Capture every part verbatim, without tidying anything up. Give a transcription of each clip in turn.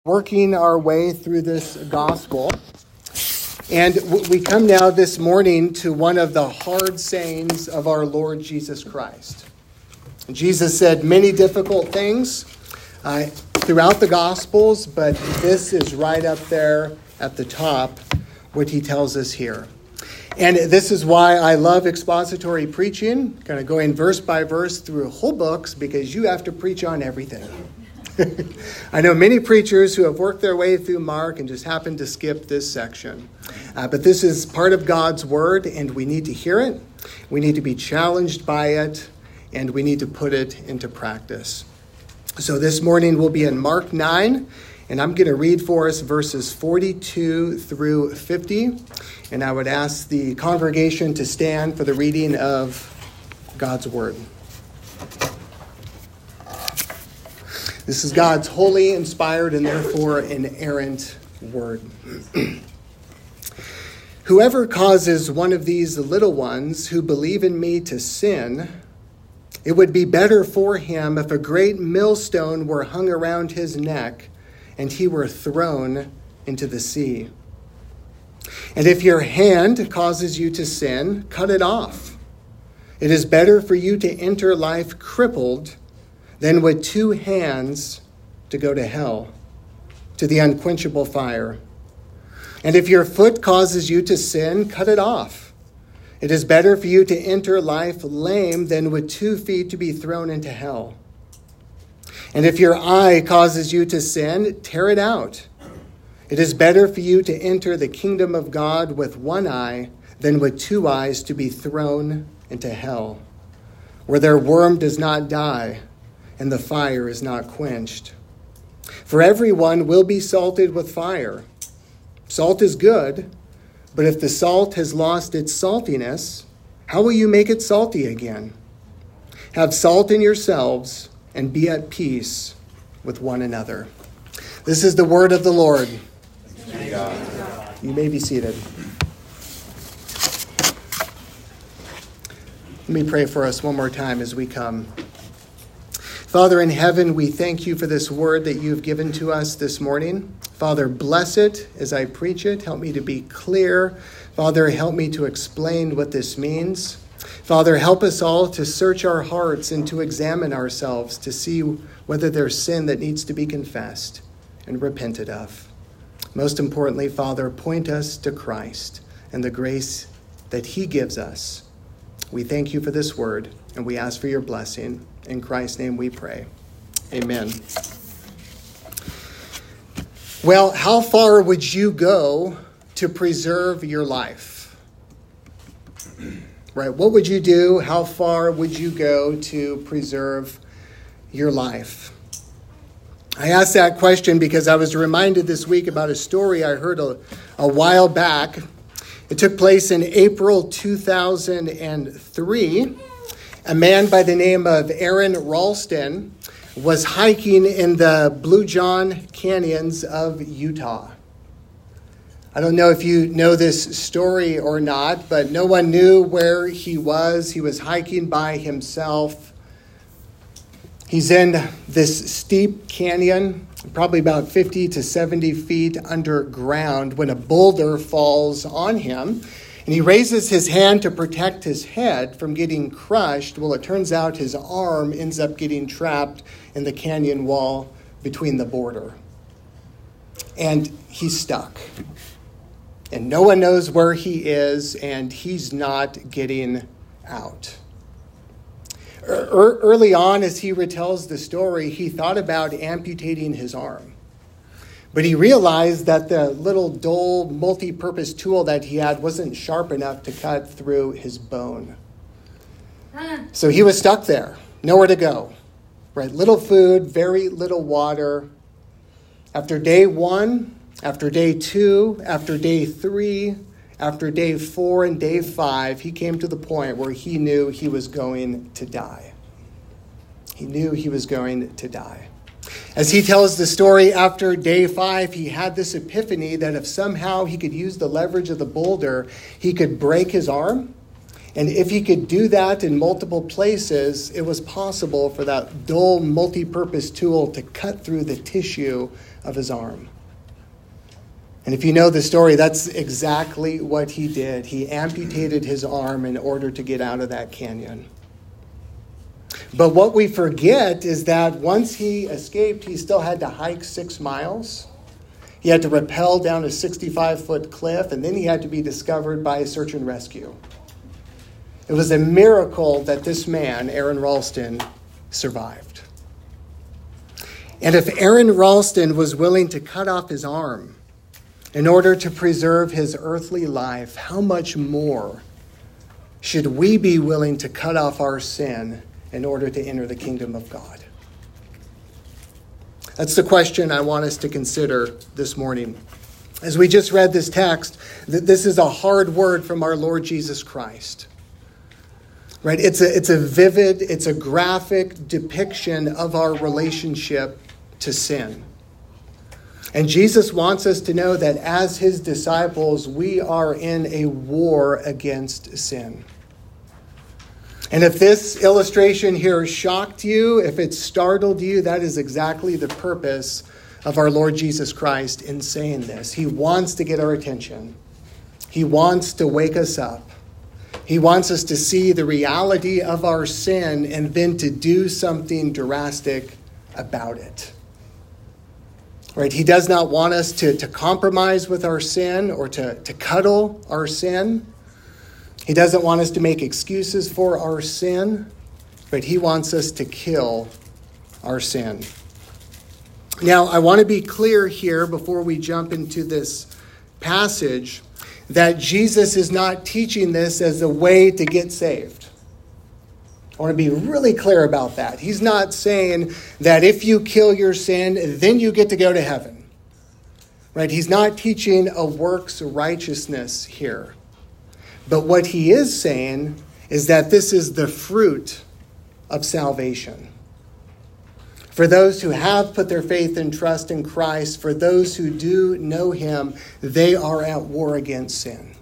Working our way through this gospel. And we come now this morning to one of the hard sayings of our Lord Jesus Christ. Jesus said many difficult things uh, throughout the Gospels, but this is right up there at the top, what he tells us here. And this is why I love expository preaching, kind of going verse by verse through whole books, because you have to preach on everything. I know many preachers who have worked their way through Mark and just happen to skip this section. Uh, but this is part of God's word, and we need to hear it. We need to be challenged by it, and we need to put it into practice. So this morning we'll be in Mark nine, and I'm going to read for us verses forty-two through fifty. And I would ask the congregation to stand for the reading of God's word. This is God's holy, inspired, and therefore inerrant word. Whoever causes one of these little ones who believe in me to sin, it would be better for him if a great millstone were hung around his neck and he were thrown into the sea. And if your hand causes you to sin, cut it off. It is better for you to enter life crippled than with two hands to go to hell, to the unquenchable fire. And if your foot causes you to sin, cut it off. It is better for you to enter life lame than with two feet to be thrown into hell. And if your eye causes you to sin, tear it out. It is better for you to enter the kingdom of God with one eye than with two eyes to be thrown into hell, where their worm does not die and the fire is not quenched. For everyone will be salted with fire. Salt is good, but if the salt has lost its saltiness, how will you make it salty again? Have salt in yourselves and be at peace with one another. This is the word of the Lord. You may be seated. Let me pray for us one more time as we come. Father in heaven, we thank you for this word that you've given to us this morning. Father, bless it as I preach it. Help me to be clear. Father, help me to explain what this means. Father, help us all to search our hearts and to examine ourselves to see whether there's sin that needs to be confessed and repented of. Most importantly, Father, point us to Christ and the grace that he gives us. We thank you for this word, and we ask for your blessing. In Christ's name we pray. Amen. Well, how far would you go to preserve your life? Right? What would you do? How far would you go to preserve your life? I asked that question because I was reminded this week about a story I heard a, a while back. It took place in April two thousand three. A man by the name of Aron Ralston was hiking in the Blue John Canyons of Utah. I don't know if you know this story or not, but no one knew where he was. He was hiking by himself. He's in this steep canyon, probably about fifty to seventy feet underground, when a boulder falls on him. And he raises his hand to protect his head from getting crushed. Well, it turns out his arm ends up getting trapped in the canyon wall between the border. And he's stuck. And no one knows where he is, and he's not getting out. Early on, as he retells the story, he thought about amputating his arm. But he realized that the little dull multi-purpose tool that he had wasn't sharp enough to cut through his bone. So he was stuck there, nowhere to go. Right? Little food, very little water. After day one, after day two, after day three, after day four and day five, he came to the point where he knew he was going to die. He knew he was going to die. As he tells the story, after day five, he had this epiphany that if somehow he could use the leverage of the boulder, he could break his arm. And if he could do that in multiple places, it was possible for that dull multi-purpose tool to cut through the tissue of his arm. And if you know the story, that's exactly what he did. He amputated his arm in order to get out of that canyon. But what we forget is that once he escaped, he still had to hike six miles. He had to rappel down a sixty-five foot cliff, and then he had to be discovered by a search and rescue. It was a miracle that this man, Aron Ralston, survived. And if Aron Ralston was willing to cut off his arm in order to preserve his earthly life, how much more should we be willing to cut off our sin in order to enter the kingdom of God? That's the question I want us to consider this morning. As we just read this text, that this is a hard word from our Lord Jesus Christ. Right? It's a, it's a vivid, it's a graphic depiction of our relationship to sin. And Jesus wants us to know that as his disciples, we are in a war against sin. And if this illustration here shocked you, if it startled you, that is exactly the purpose of our Lord Jesus Christ in saying this. He wants to get our attention. He wants to wake us up. He wants us to see the reality of our sin and then to do something drastic about it. Right? He does not want us to, to compromise with our sin or to, to cuddle our sin. He doesn't want us to make excuses for our sin, but he wants us to kill our sin. Now, I want to be clear here before we jump into this passage that Jesus is not teaching this as a way to get saved. I want to be really clear about that. He's not saying that if you kill your sin, then you get to go to heaven. Right? He's not teaching a works righteousness here. But what he is saying is that this is the fruit of salvation. For those who have put their faith and trust in Christ, for those who do know him, they are at war against sin.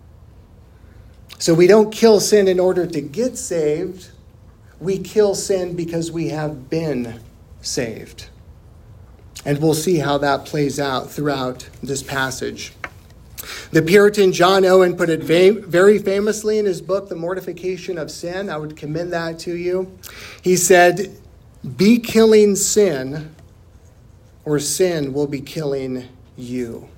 So we don't kill sin in order to get saved. We kill sin because we have been saved. And we'll see how that plays out throughout this passage. The Puritan John Owen put it very famously in his book, The Mortification of Sin. I would commend that to you. He said, "Be killing sin, or sin will be killing you."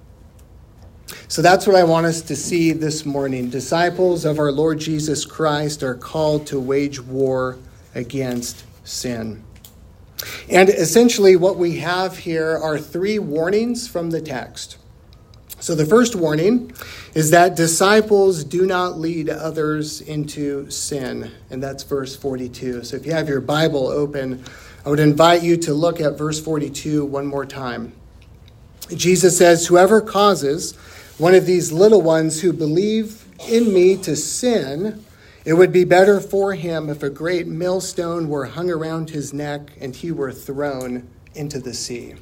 So that's what I want us to see this morning. Disciples of our Lord Jesus Christ are called to wage war against sin. And essentially what we have here are three warnings from the text. So the first warning is that disciples do not lead others into sin. And that's verse forty-two. So if you have your Bible open, I would invite you to look at verse forty-two one more time. Jesus says, "Whoever causes one of these little ones who believe in me to sin, it would be better for him if a great millstone were hung around his neck and he were thrown into the sea."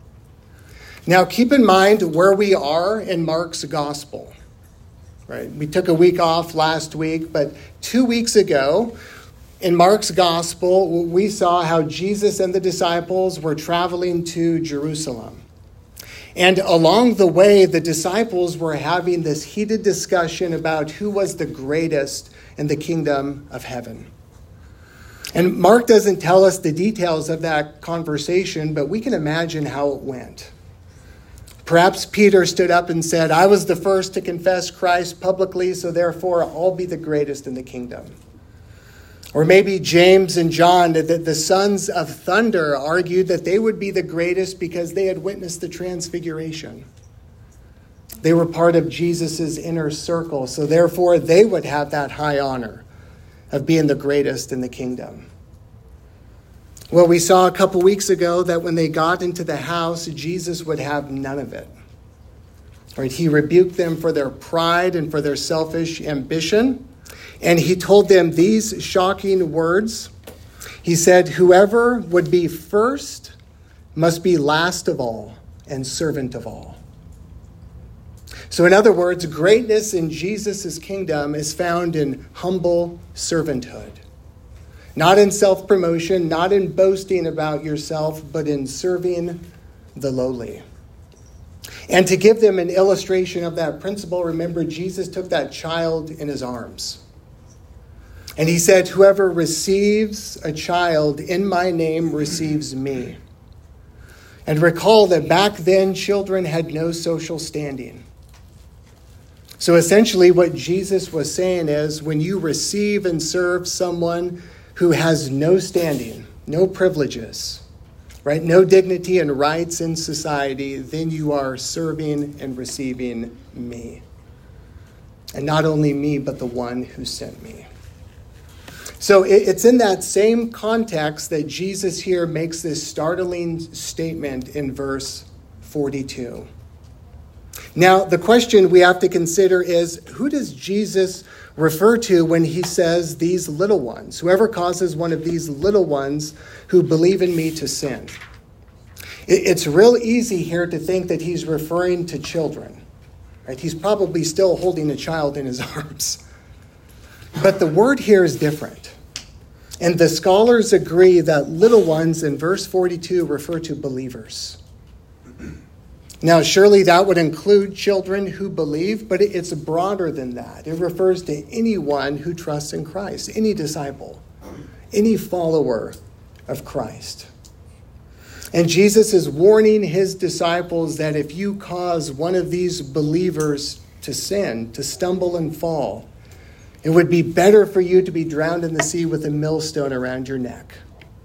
Now, keep in mind where we are in Mark's gospel. Right? We took a week off last week, but two weeks ago in Mark's gospel, we saw how Jesus and the disciples were traveling to Jerusalem. And along the way, the disciples were having this heated discussion about who was the greatest in the kingdom of heaven. And Mark doesn't tell us the details of that conversation, but we can imagine how it went. Perhaps Peter stood up and said, "I was the first to confess Christ publicly, so therefore I'll be the greatest in the kingdom." Or maybe James and John, the, the sons of thunder, argued that they would be the greatest because they had witnessed the transfiguration. They were part of Jesus' inner circle, so therefore they would have that high honor of being the greatest in the kingdom. Well, we saw a couple weeks ago that when they got into the house, Jesus would have none of it. Right? He rebuked them for their pride and for their selfish ambition. And he told them these shocking words. He said, "Whoever would be first must be last of all and servant of all." So in other words, greatness in Jesus' kingdom is found in humble servanthood. Not in self-promotion, not in boasting about yourself, but in serving the lowly. And to give them an illustration of that principle, remember, Jesus took that child in his arms. And he said, whoever receives a child in my name receives me. And recall that back then, children had no social standing. So essentially what Jesus was saying is, when you receive and serve someone who has no standing, no privileges, right, no dignity and rights in society, then you are serving and receiving me. And not only me, but the one who sent me. So it's in that same context that Jesus here makes this startling statement in verse forty-two. Now, the question we have to consider is, who does Jesus refer to when he says these little ones? Whoever causes one of these little ones who believe in me to sin. It's real easy here to think that he's referring to children. Right? He's probably still holding a child in his arms. But the word here is different. And the scholars agree that little ones in verse forty-two refer to believers. Now, surely that would include children who believe, but it's broader than that. It refers to anyone who trusts in Christ, any disciple, any follower of Christ. And Jesus is warning his disciples that if you cause one of these believers to sin, to stumble and fall, it would be better for you to be drowned in the sea with a millstone around your neck.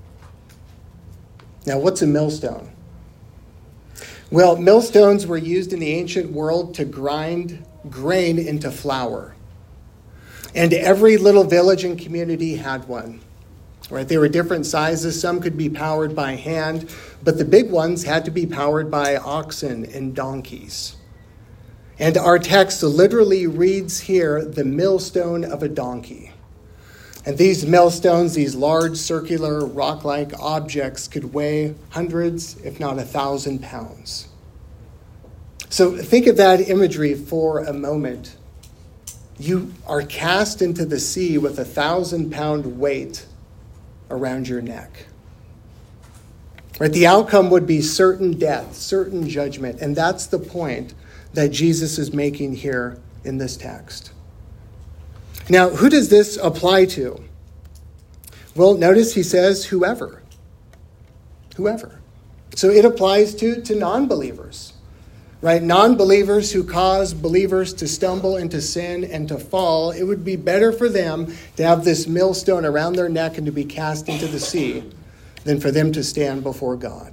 Now, what's a millstone? Well, millstones were used in the ancient world to grind grain into flour. And every little village and community had one. Right? They were different sizes. Some could be powered by hand, but the big ones had to be powered by oxen and donkeys. And our text literally reads here, the millstone of a donkey. And these millstones, these large circular rock-like objects, could weigh hundreds, if not a thousand pounds. So think of that imagery for a moment. You are cast into the sea with a thousand pound weight around your neck. Right? The outcome would be certain death, certain judgment. And that's the point that Jesus is making here in this text. Now, who does this apply to? Well, notice he says whoever. Whoever. So it applies to, to non-believers, right? Non-believers who cause believers to stumble into sin and to fall. It would be better for them to have this millstone around their neck and to be cast into the sea than for them to stand before God.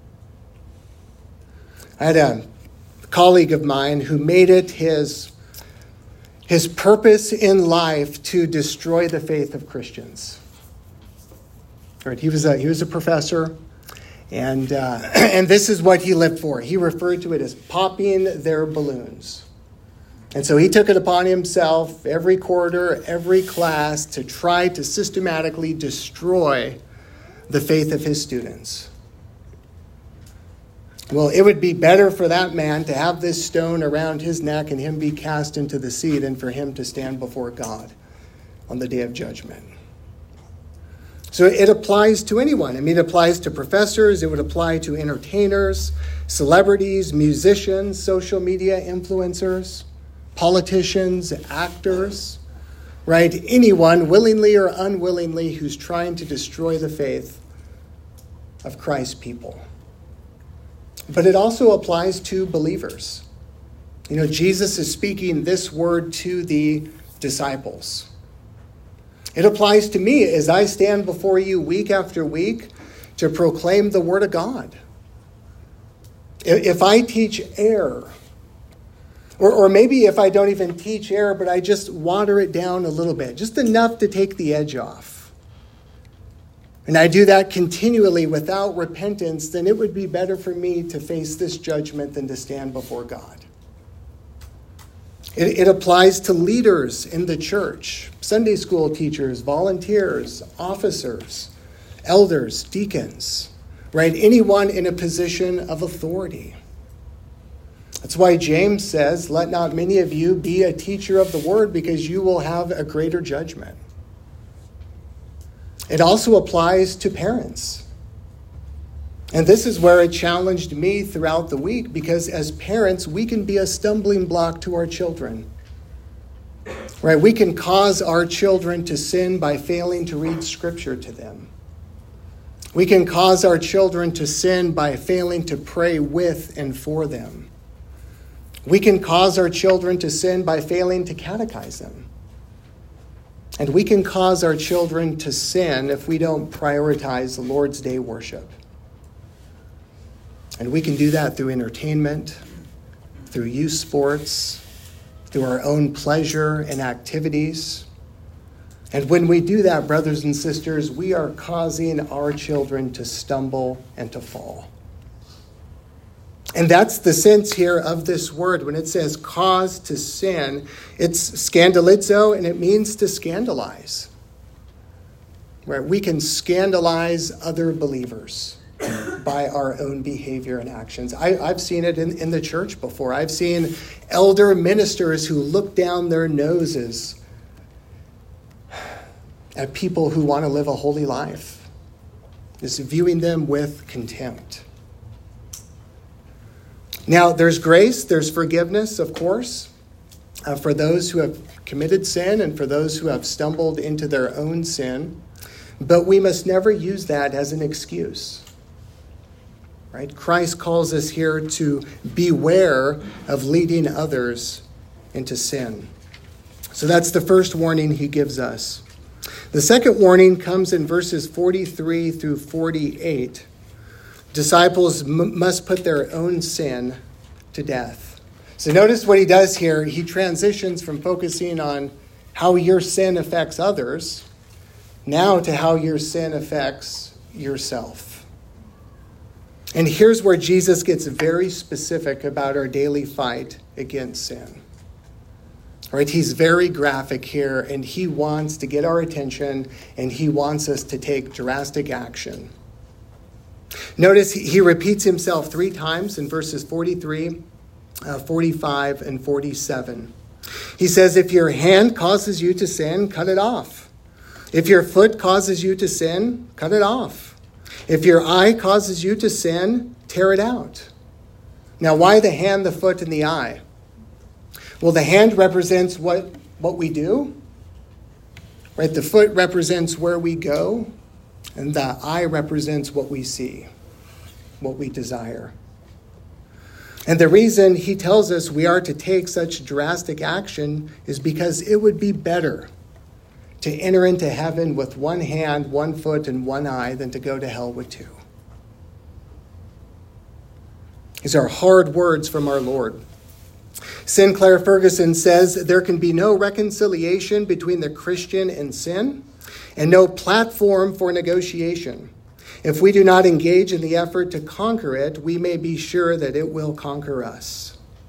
I had a colleague of mine who made it his His purpose in life to destroy the faith of Christians. Right? He was a he was a professor, and uh, and this is what he lived for. He referred to it as popping their balloons. And so he took it upon himself every quarter, every class, to try to systematically destroy the faith of his students. Well, it would be better for that man to have this stone around his neck and him be cast into the sea than for him to stand before God on the day of judgment. So it applies to anyone. I mean, it applies to professors. It would apply to entertainers, celebrities, musicians, social media influencers, politicians, actors, right? Anyone, willingly or unwillingly, who's trying to destroy the faith of Christ's people. But it also applies to believers. You know, Jesus is speaking this word to the disciples. It applies to me as I stand before you week after week to proclaim the word of God. If I teach error, or, or maybe if I don't even teach error, but I just water it down a little bit, just enough to take the edge off, and I do that continually without repentance, then it would be better for me to face this judgment than to stand before God. It, it applies to leaders in the church, Sunday school teachers, volunteers, officers, elders, deacons, right? Anyone in a position of authority. That's why James says, let not many of you be a teacher of the word, because you will have a greater judgment. It also applies to parents. And this is where it challenged me throughout the week, because as parents, we can be a stumbling block to our children. Right? We can cause our children to sin by failing to read Scripture to them. We can cause our children to sin by failing to pray with and for them. We can cause our children to sin by failing to catechize them. And we can cause our children to sin if we don't prioritize the Lord's Day worship. And we can do that through entertainment, through youth sports, through our own pleasure and activities. And when we do that, brothers and sisters, we are causing our children to stumble and to fall. And that's the sense here of this word. When it says cause to sin, it's scandalizo, and it means to scandalize. Right? We can scandalize other believers by our own behavior and actions. I, I've seen it in, in the church before. I've seen elder ministers who look down their noses at people who want to live a holy life, just viewing them with contempt. Now, there's grace, there's forgiveness, of course, uh, for those who have committed sin and for those who have stumbled into their own sin. But we must never use that as an excuse. Right? Christ calls us here to beware of leading others into sin. So that's the first warning he gives us. The second warning comes in verses forty-three through forty-eight. Disciples m- must put their own sin to death. So notice what he does here. He transitions from focusing on how your sin affects others now to how your sin affects yourself. And here's where Jesus gets very specific about our daily fight against sin. All right, he's very graphic here, and he wants to get our attention, and he wants us to take drastic action. Notice he repeats himself three times in verses forty-three, uh, forty-five, and forty-seven. He says, if your hand causes you to sin, cut it off. If your foot causes you to sin, cut it off. If your eye causes you to sin, tear it out. Now, why the hand, the foot, and the eye? Well, the hand represents what, what we do. Right? The foot represents where we go. And the eye represents what we see, what we desire. And the reason he tells us we are to take such drastic action is because it would be better to enter into heaven with one hand, one foot, and one eye than to go to hell with two. These are hard words from our Lord. Sinclair Ferguson says there can be no reconciliation between the Christian and sin, and no platform for negotiation. If we do not engage in the effort to conquer it, we may be sure that it will conquer us.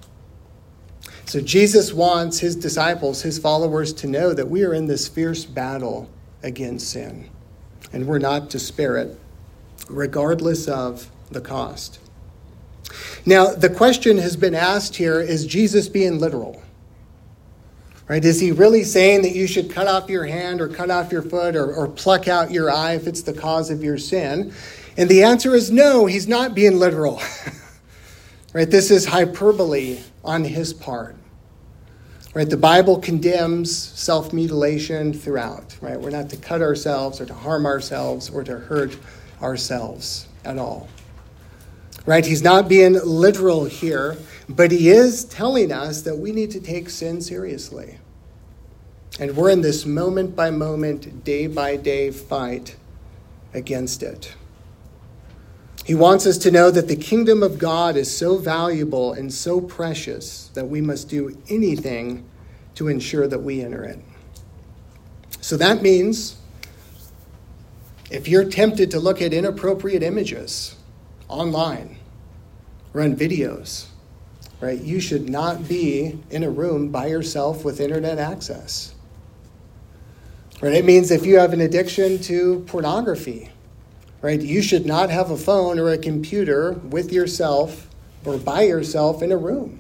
So Jesus wants his disciples, his followers, to know that we are in this fierce battle against sin, and we're not to spare it, regardless of the cost. Now, the question has been asked here, is Jesus being literal? Right? Is he really saying that you should cut off your hand or cut off your foot or, or pluck out your eye if it's the cause of your sin? And the answer is no, he's not being literal. Right? This is hyperbole on his part. Right? The Bible condemns self-mutilation throughout. Right? We're not to cut ourselves or to harm ourselves or to hurt ourselves at all. Right? He's not being literal here, but he is telling us that we need to take sin seriously. And we're in this moment-by-moment, day-by-day fight against it. He wants us to know that the kingdom of God is so valuable and so precious that we must do anything to ensure that we enter it. So that means if you're tempted to look at inappropriate images online, run videos, right? You should not be in a room by yourself with internet access. Right? It means if you have an addiction to pornography, right? You should not have a phone or a computer with yourself or by yourself in a room.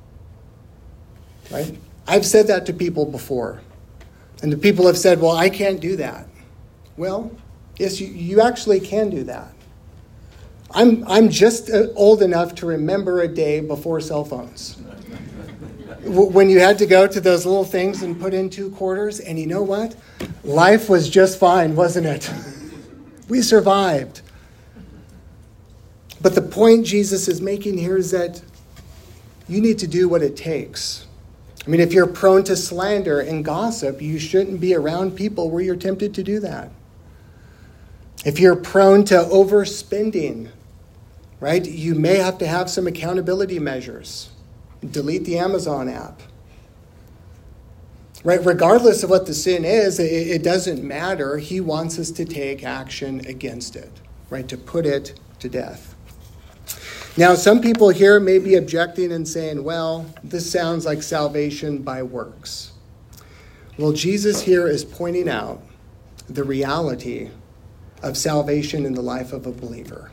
Right? I've said that to people before. And the people have said, well, I can't do that. Well, yes, you, you actually can do that. I'm, I'm just old enough to remember a day before cell phones. When you had to go to those little things and put in two quarters, and you know what? Life was just fine, wasn't it? We survived. But the point Jesus is making here is that you need to do what it takes. I mean, if you're prone to slander and gossip, you shouldn't be around people where you're tempted to do that. If you're prone to overspending, right, you may have to have some accountability measures. Delete the Amazon app. Right, regardless of what the sin is, it, it doesn't matter. He wants us to take action against it, right, to put it to death. Now, some people here may be objecting and saying, well, this sounds like salvation by works. Well, Jesus here is pointing out the reality of salvation in the life of a believer.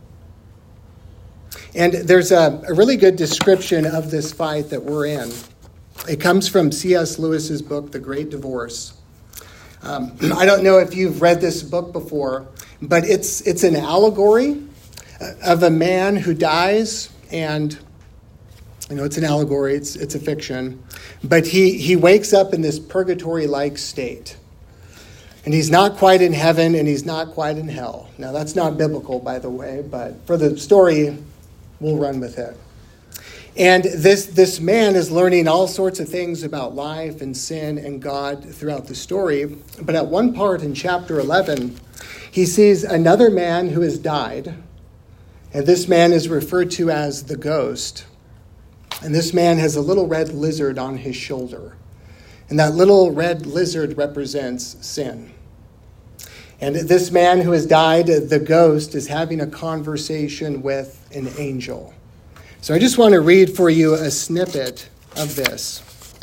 And there's a, a really good description of this fight that we're in. It comes from C S Lewis's book, The Great Divorce. Um, I don't know if you've read this book before, but it's it's an allegory of a man who dies, and you know it's an allegory, it's it's a fiction, but he he wakes up in this purgatory-like state. And he's not quite in heaven, and he's not quite in hell. Now, that's not biblical, by the way, but for the story, we'll run with it. And this, this man is learning all sorts of things about life and sin and God throughout the story. But at one part in chapter eleven, he sees another man who has died. And this man is referred to as the ghost. And this man has a little red lizard on his shoulder. And that little red lizard represents sin. And this man who has died, the ghost, is having a conversation with an angel. So I just want to read for you a snippet of this.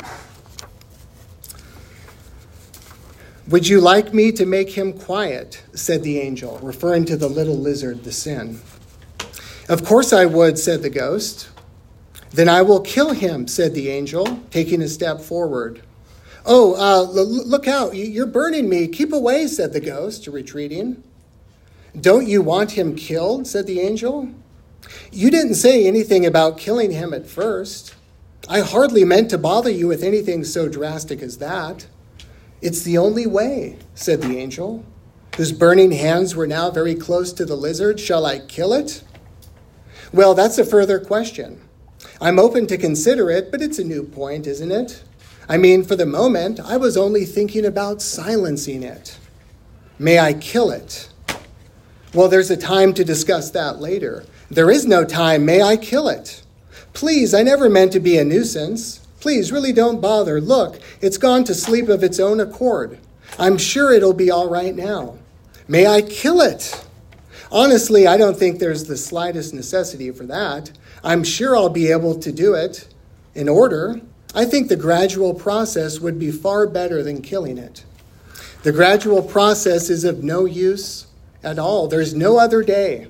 "Would you like me to make him quiet?" said the angel, referring to the little lizard, the sin. "Of course I would," said the ghost. "Then I will kill him," said the angel, taking a step forward. "Oh, uh, l- look out, you're burning me. Keep away," said the ghost, retreating. "Don't you want him killed?" said the angel. "You didn't say anything about killing him at first. I hardly meant to bother you with anything so drastic as that." "It's the only way," said the angel, whose burning hands were now very close to the lizard. "Shall I kill it?" "Well, that's a further question. I'm open to consider it, but it's a new point, isn't it? I mean, for the moment, I was only thinking about silencing it. May I kill it?" "Well, there's a time to discuss that later." "There is no time. May I kill it?" "Please, I never meant to be a nuisance. Please, really don't bother. Look, it's gone to sleep of its own accord. I'm sure it'll be all right now." "May I kill it?" "Honestly, I don't think there's the slightest necessity for that. I'm sure I'll be able to do it in order. I think the gradual process would be far better than killing it. The gradual process is of no use at all. There's no other day."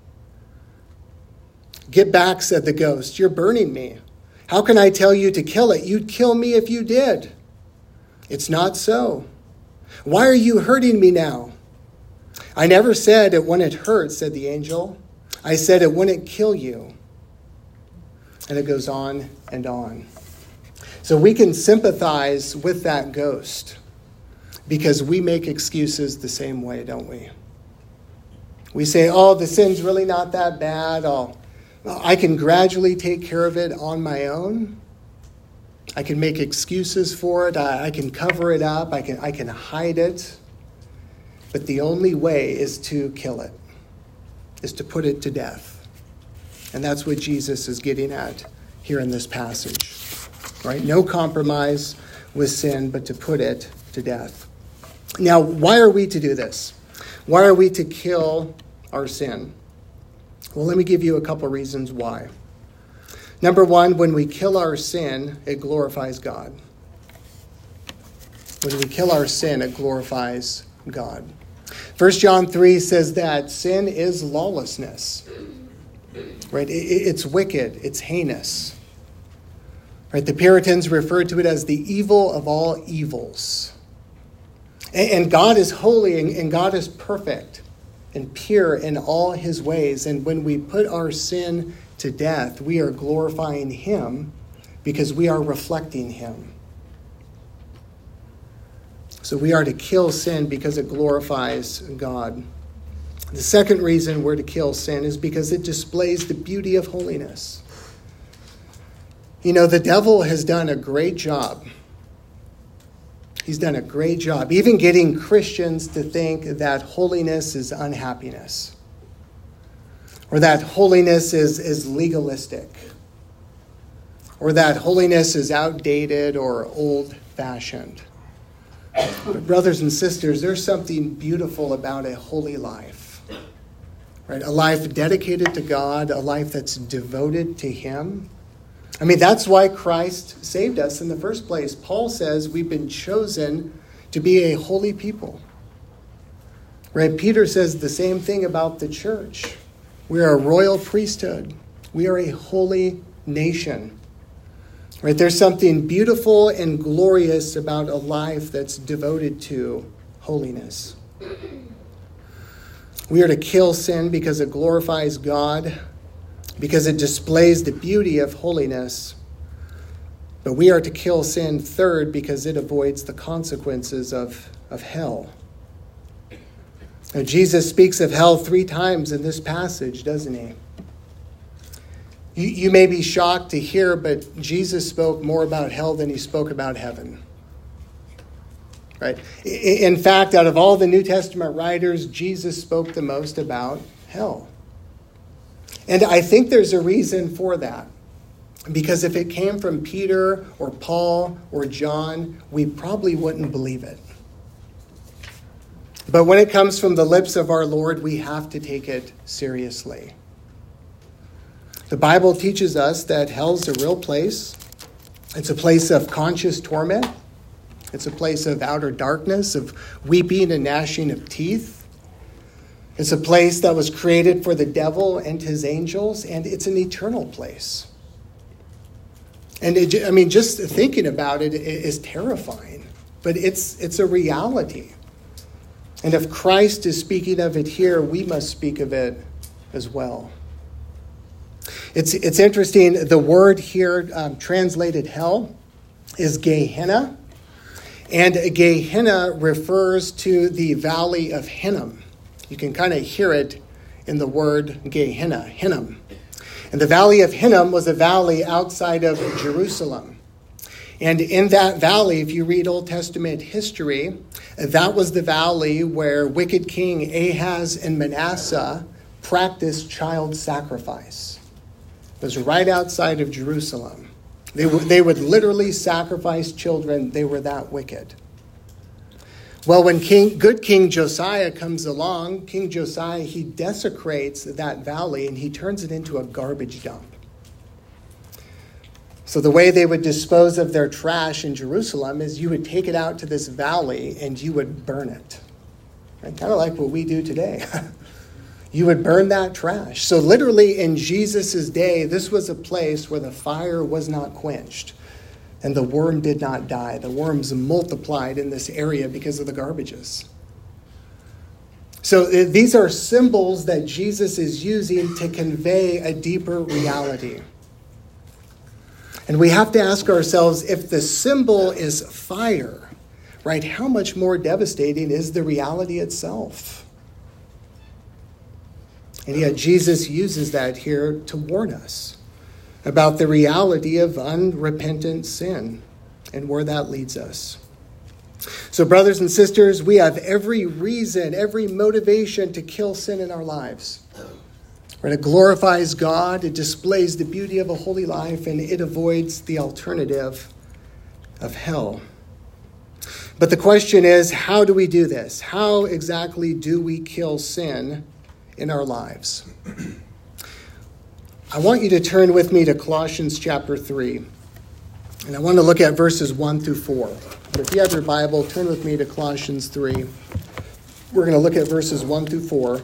"Get back," said the ghost. "You're burning me. How can I tell you to kill it? You'd kill me if you did." "It's not so." "Why are you hurting me now?" "I never said it wouldn't hurt," said the angel. "I said it wouldn't kill you." And it goes on and on. So we can sympathize with that ghost because we make excuses the same way, don't we? We say, oh, the sin's really not that bad. I'll, I can gradually take care of it on my own. I can make excuses for it. I, I can cover it up. I can, I can hide it. But the only way is to kill it, is to put it to death. And that's what Jesus is getting at here in this passage. Right? No compromise with sin, but to put it to death. Now, why are we to do this? Why are we to kill our sin? Well, let me give you a couple reasons why. Number one, when we kill our sin, it glorifies God. When we kill our sin, it glorifies God. First John three says that sin is lawlessness. Right? It's wicked. It's heinous. Right? The Puritans referred to it as the evil of all evils. And God is holy and God is perfect. and pure in all his ways. And when we put our sin to death, we are glorifying him because we are reflecting him. So we are to kill sin because it glorifies God. The second reason we're to kill sin is because it displays the beauty of holiness. You know, the devil has done a great job. He's done a great job, even getting Christians to think that holiness is unhappiness, or that holiness is, is legalistic, or that holiness is outdated or old-fashioned. But brothers and sisters, there's something beautiful about a holy life, right? A life dedicated to God, a life that's devoted to him. I mean, that's why Christ saved us in the first place. Paul says we've been chosen to be a holy people. Right? Peter says the same thing about the church. We are a royal priesthood. We are a holy nation. Right? There's something beautiful and glorious about a life that's devoted to holiness. We are to kill sin because it glorifies God, because it displays the beauty of holiness. But we are to kill sin, third, because it avoids the consequences of, of hell. Now, Jesus speaks of hell three times in this passage, doesn't he? You, you may be shocked to hear, but Jesus spoke more about hell than he spoke about heaven. Right? In fact, out of all the New Testament writers, Jesus spoke the most about hell. And I think there's a reason for that. Because if it came from Peter or Paul or John, we probably wouldn't believe it. But when it comes from the lips of our Lord, we have to take it seriously. The Bible teaches us that hell's a real place. It's a place of conscious torment. It's a place of outer darkness, of weeping and gnashing of teeth. It's a place that was created for the devil and his angels, and it's an eternal place. And it, I mean, just thinking about it is terrifying, but it's it's a reality. And if Christ is speaking of it here, we must speak of it as well. It's it's interesting. The word here um, translated hell is Gehenna, and Gehenna refers to the valley of Hinnom. You can kind of hear it in the word Gehenna, Hinnom. And the valley of Hinnom was a valley outside of Jerusalem. And in that valley, if you read Old Testament history, that was the valley where wicked King Ahaz and Manasseh practiced child sacrifice. It was right outside of Jerusalem. They would, they would literally sacrifice children. They were that wicked. Well, when King, good King Josiah comes along, King Josiah, he desecrates that valley and he turns it into a garbage dump. So the way they would dispose of their trash in Jerusalem is you would take it out to this valley and you would burn it. Right? Kind of like what we do today. You would burn that trash. So literally in Jesus' day, this was a place where the fire was not quenched. And the worm did not die. The worms multiplied in this area because of the garbages. So these are symbols that Jesus is using to convey a deeper reality. And we have to ask ourselves, if the symbol is fire, right, how much more devastating is the reality itself? And yet Jesus uses that here to warn us about the reality of unrepentant sin and where that leads us. So brothers and sisters, we have every reason, every motivation to kill sin in our lives. Right? It glorifies God, it displays the beauty of a holy life, and it avoids the alternative of hell. But the question is, how do we do this? How exactly do we kill sin in our lives? I want you to turn with me to Colossians chapter three. And I want to look at verses one through four. But if you have your Bible, turn with me to Colossians three. We're going to look at verses one through four.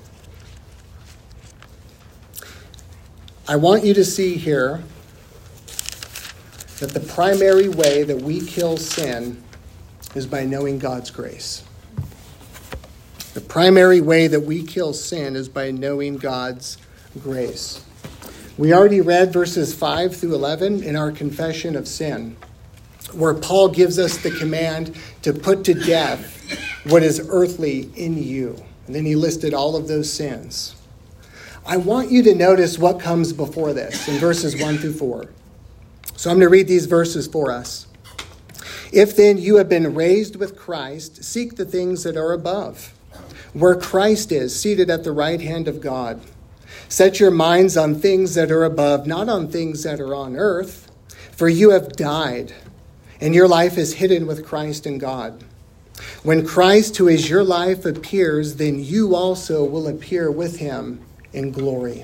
I want you to see here that the primary way that we kill sin is by knowing God's grace. The primary way that we kill sin is by knowing God's grace. We already read verses five through eleven in our confession of sin, where Paul gives us the command to put to death what is earthly in you. And then he listed all of those sins. I want you to notice what comes before this in verses one through four. So I'm going to read these verses for us. If then you have been raised with Christ, seek the things that are above, where Christ is, seated at the right hand of God. Set your minds on things that are above, not on things that are on earth, for you have died, and your life is hidden with Christ in God. When Christ, who is your life, appears, then you also will appear with him in glory.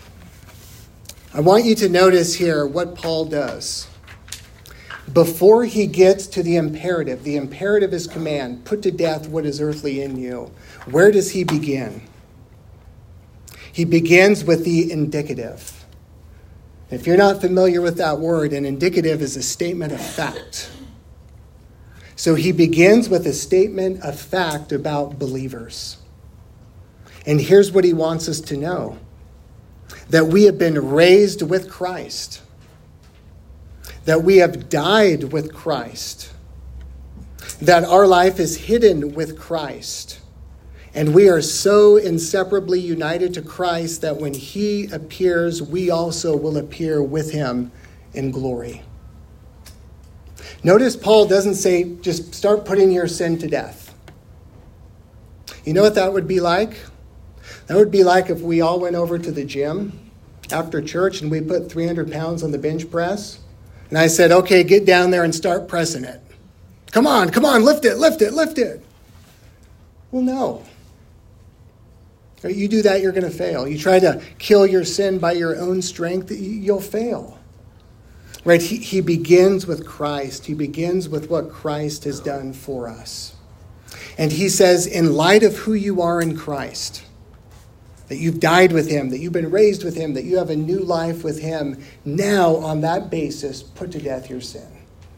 I want you to notice here what Paul does. Before he gets to the imperative, the imperative is command, put to death what is earthly in you. Where does he begin? He begins with the indicative. If you're not familiar with that word, an indicative is a statement of fact. So he begins with a statement of fact about believers. And here's what he wants us to know: that we have been raised with Christ, that we have died with Christ, that our life is hidden with Christ, and we are so inseparably united to Christ that when he appears, we also will appear with him in glory. Notice Paul doesn't say, just start putting your sin to death. You know what that would be like? That would be like if we all went over to the gym after church and we put three hundred pounds on the bench press. And I said, okay, get down there and start pressing it. Come on, come on, lift it, lift it, lift it. Well, no. You do that, you're going to fail. You try to kill your sin by your own strength, you'll fail. Right? He, he begins with Christ. He begins with what Christ has done for us. And he says, in light of who you are in Christ, that you've died with him, that you've been raised with him, that you have a new life with him, now on that basis, put to death your sin.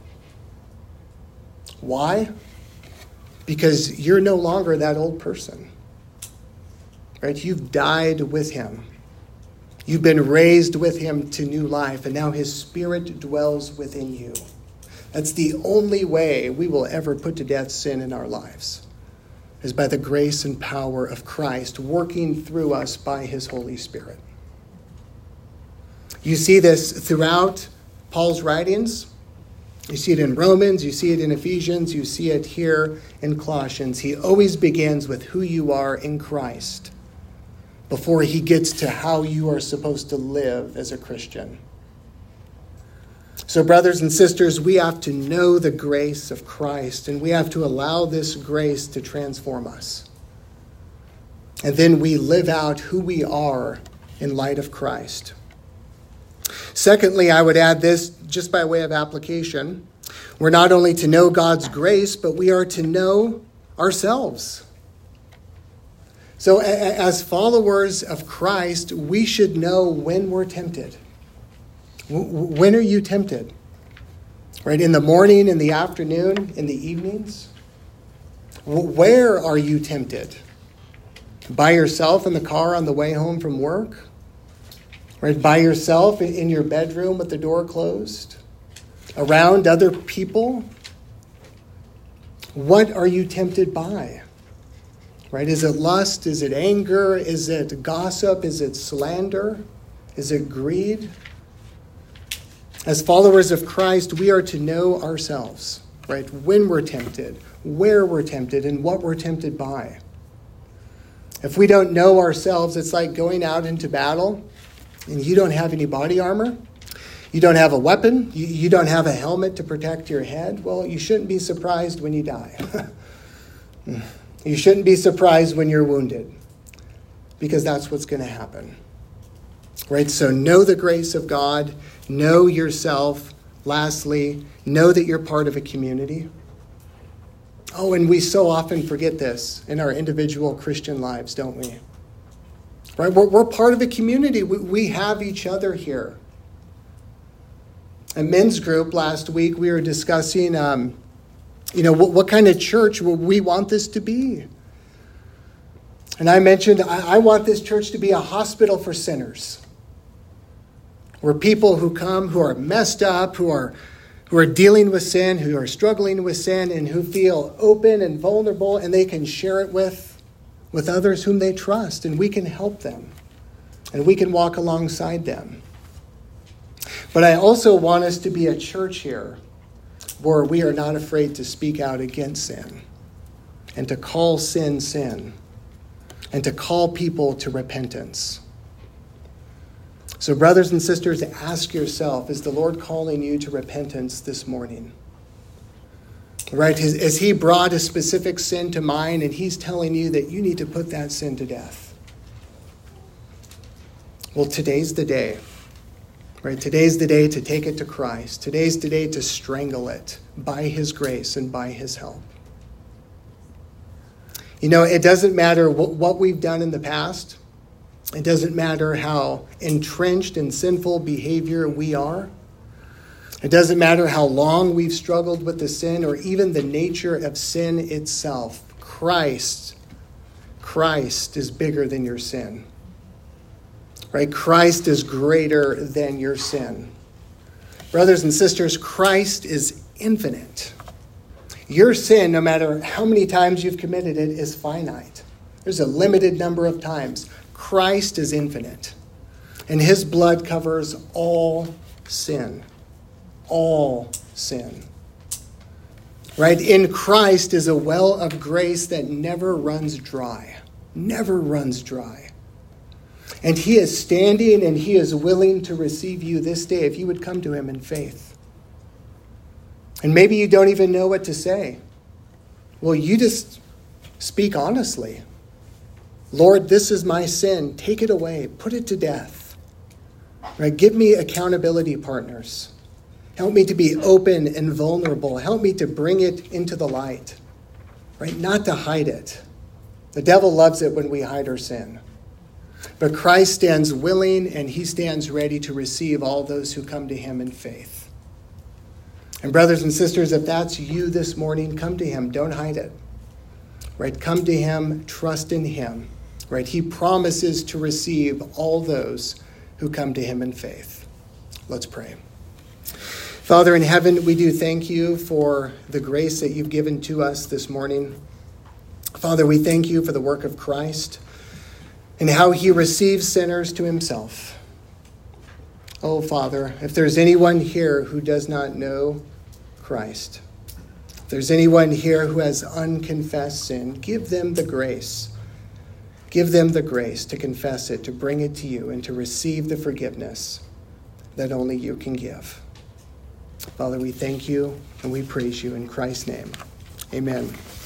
Why? Because you're no longer that old person. Right? You've died with him. You've been raised with him to new life, and now his spirit dwells within you. That's the only way we will ever put to death sin in our lives, is by the grace and power of Christ working through us by his Holy Spirit. You see this throughout Paul's writings. You see it in Romans, you see it in Ephesians, you see it here in Colossians. He always begins with who you are in Christ before he gets to how you are supposed to live as a Christian. So, brothers and sisters, we have to know the grace of Christ, and we have to allow this grace to transform us. And then we live out who we are in light of Christ. Secondly, I would add this just by way of application. We're not only to know God's grace, but we are to know ourselves. So as followers of Christ, we should know when we're tempted. When are you tempted? Right? In the morning, in the afternoon, in the evenings? Where are you tempted? By yourself in the car on the way home from work? Right? By yourself in your bedroom with the door closed? Around other people? What are you tempted by? Right? Is it lust? Is it anger? Is it gossip? Is it slander? Is it greed? As followers of Christ, we are to know ourselves, right? When we're tempted, where we're tempted, and what we're tempted by. If we don't know ourselves, it's like going out into battle and you don't have any body armor. You don't have a weapon. You, you don't have a helmet to protect your head. Well, you shouldn't be surprised when you die. You shouldn't be surprised when you're wounded, because that's what's going to happen. Right? So know the grace of God. Know yourself. Lastly, know that you're part of a community. Oh, and we so often forget this in our individual Christian lives, don't we? Right? We're, we're part of a community. We, we have each other here. A men's group last week, we were discussing, um, you know, what, what kind of church will we want this to be? And I mentioned, I, I want this church to be a hospital for sinners, where people who come who are messed up, who are who are dealing with sin, who are struggling with sin, and who feel open and vulnerable, and they can share it with, with others whom they trust, and we can help them, and we can walk alongside them. But I also want us to be a church here where we are not afraid to speak out against sin, and to call sin sin, and to call people to repentance. So brothers and sisters, ask yourself, is the Lord calling you to repentance this morning? Right? Has, has he brought a specific sin to mind and he's telling you that you need to put that sin to death? Well, today's the day. Right? Today's the day to take it to Christ. Today's the day to strangle it by his grace and by his help. You know, it doesn't matter what, what we've done in the past. It doesn't matter how entrenched in sinful behavior we are. It doesn't matter how long we've struggled with the sin or even the nature of sin itself. Christ, Christ is bigger than your sin. Right? Christ is greater than your sin. Brothers and sisters, Christ is infinite. Your sin, no matter how many times you've committed it, is finite. There's a limited number of times. Christ is infinite, and his blood covers all sin. All sin. Right? In Christ is a well of grace that never runs dry. Never runs dry. And he is standing and he is willing to receive you this day if you would come to him in faith. And maybe you don't even know what to say. Well, you just speak honestly. Lord, this is my sin. Take it away. Put it to death. Right? Give me accountability partners. Help me to be open and vulnerable. Help me to bring it into the light. Right? Not to hide it. The devil loves it when we hide our sin. But Christ stands willing and he stands ready to receive all those who come to him in faith. And brothers and sisters, if that's you this morning, come to him. Don't hide it. Right? Come to him. Trust in him. Right? He promises to receive all those who come to him in faith. Let's pray. Father in heaven, we do thank you for the grace that you've given to us this morning. Father, we thank you for the work of Christ and how he receives sinners to himself. Oh, Father, if there's anyone here who does not know Christ, if there's anyone here who has unconfessed sin, give them the grace. Give them the grace to confess it, to bring it to you, and to receive the forgiveness that only you can give. Father, we thank you and we praise you in Christ's name. Amen.